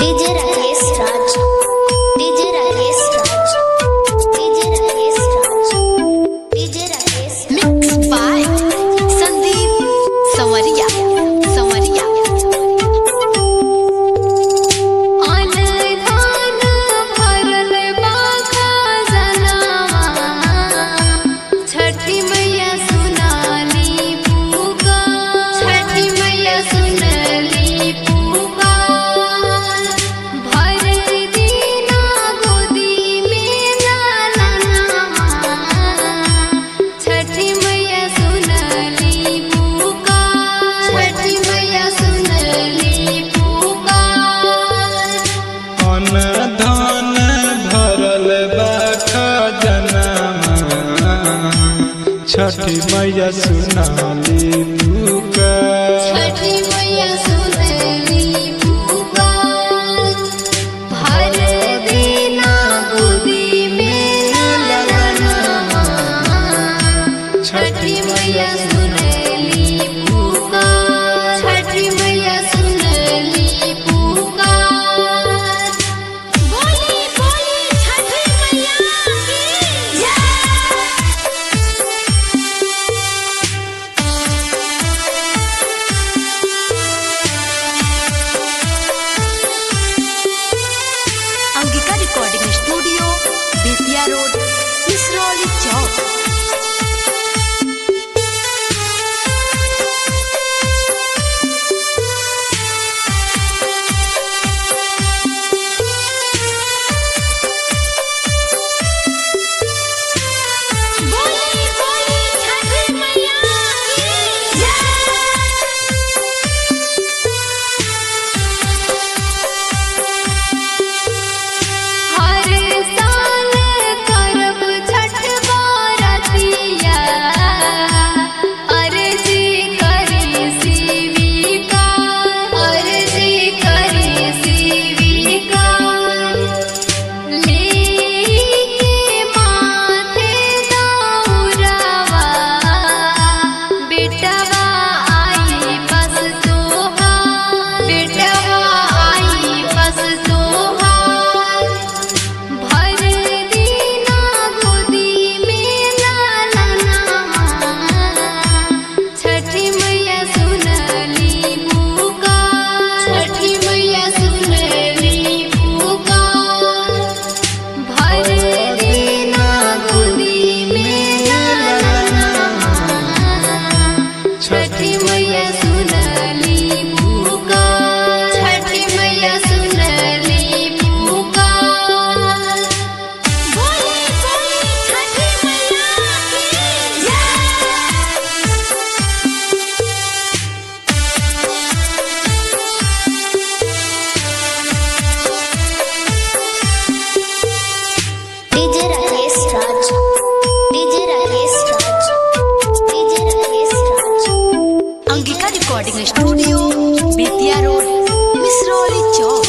DJ Rakesh Raj, DJ Rakesh Raj, DJ Rakesh Raj, DJ Rakesh Raj. Mixed by Sandeep Samaria. छठी मैया सुनाली पुकार, छठी मैया सुनली पुकार, भर दीना गोदी में ललनवा। छठी मैया सुनली पुकार, छठी मैया सुनली पुकार। बोली बोली छठी मैया की जय। Angika recording studio, Bettiah road, Sisrauli Chowk. बोली बोली छठी मैया की जय। हर साल करब छठ बरतिया, अर्जी करी शिविकार, अर्जी करी शिविकार। लेके माथे दौरवा, बेटवा आई बस तोहार, बेटवा आई बस तोहार। भर दीना गोदी में ललनवा। छठी मैया सुनली पुकार, छठी मैया सुनली पुकार, भर दीना गोदी में ललनवा। छठी मैया सुनली पुकार, छठी मैया सुनली पुकार। बोली बोली छठी मैया की जय। DJ Rakesh Raj, DJ Rakesh Raj, DJ Rakesh Raj. Angika recording studio, Bettiah road, Sisrauli Chowk.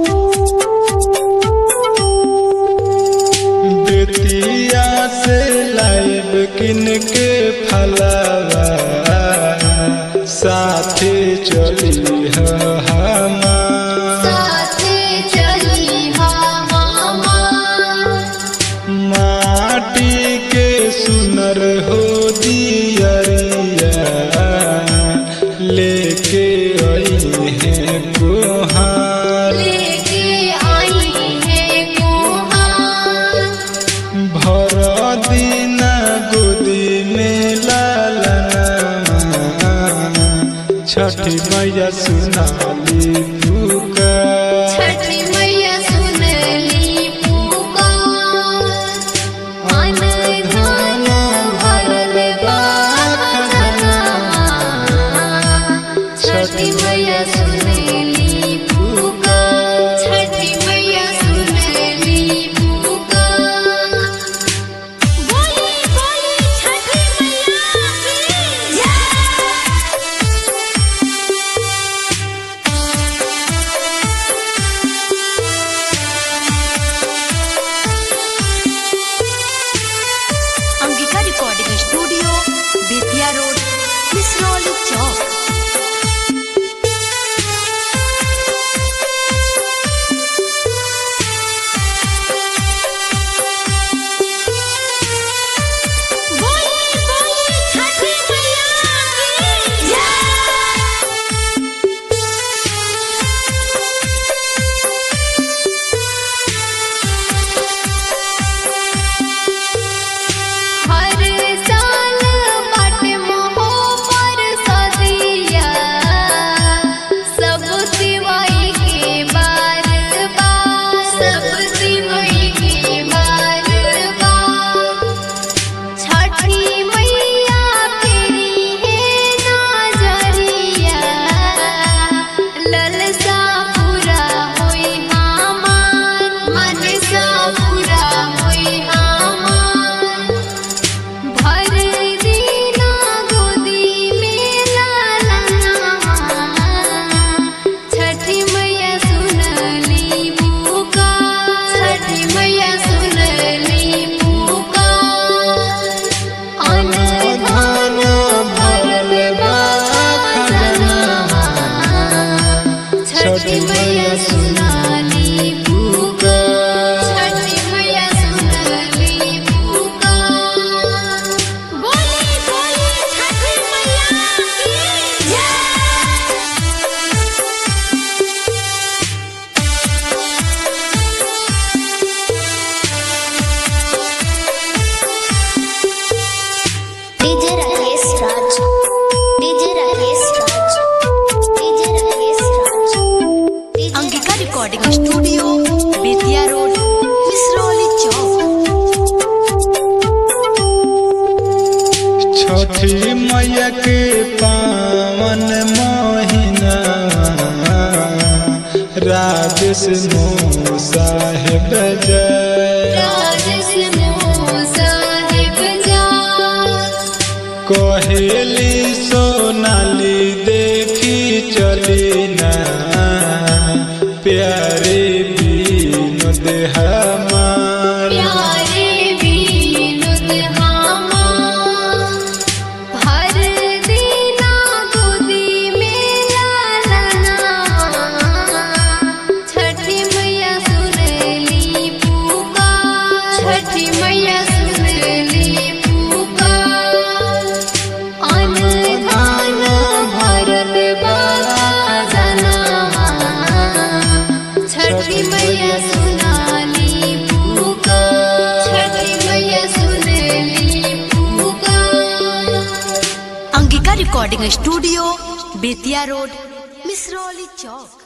Bettiah से लाइव किन के फलवा, साथे चली हमार। साथे चली हमार, माटी के सुनर हो दियरिया, लेके आई है कुहार। लेके आई है कुहार। भर दीना गोदी में ललनवा। छठी मैया सुनाली पुकार, छठी मैया सुनली पुकार। अन धन भरल बा खजानवा। छठी मैया सुनली पुकार, छठी मैया सुनली पुकार। बोली बोली छठी मैया की जय। मैया सुनाली पुकार, छठी मैया सुनाली पुकार। बोली बोली छठी मैया की जय। DJ Rakesh Raj, DJ Rakesh Raj, DJ Rakesh Raj, DJ Angika recording studio Bettiah road Misrauli Chowk. Chhathi Maiya के पावन महीना राजेश मो साहेब जय, राजेश मो साहेब जय। कहेली सोनाली देखी चली ना प्यारे विनोद हमार, प्यारे विनोद हमार। भर देना गोदी में लालना, छठी मैया सुनली पुकार, छठी मैया सुनली पुकार। अन्न धान भरत बाजना, छठी मैया सुनाली पुकार, छठी मैया सुनली पुकार। Angika recording studio Bettiah road Misrauli चौक।